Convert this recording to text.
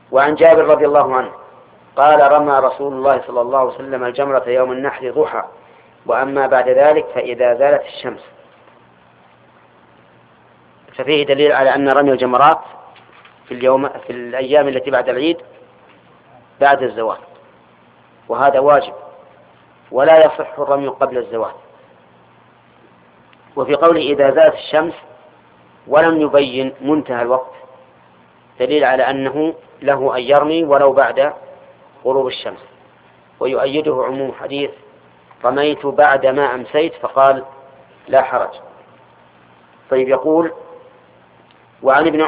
وعن جابر رضي الله عنه قال رمى رسول الله صلى الله عليه وسلم الجمرة يوم النحر ضحى، وأما بعد ذلك فإذا زالت الشمس. ففيه دليل على أن رمي الجمرات في الأيام التي بعد العيد بعد الزوال، وهذا واجب، ولا يصح الرمي قبل الزوال. وفي قوله إذا زالت الشمس ولم يبين منتهى الوقت دليل على أنه له أن يرمي ولو بعد غروب الشمس، ويؤيده عموم حديث رميت بعد ما أمسيت فقال لا حرج. طيب، يقول وعن ابن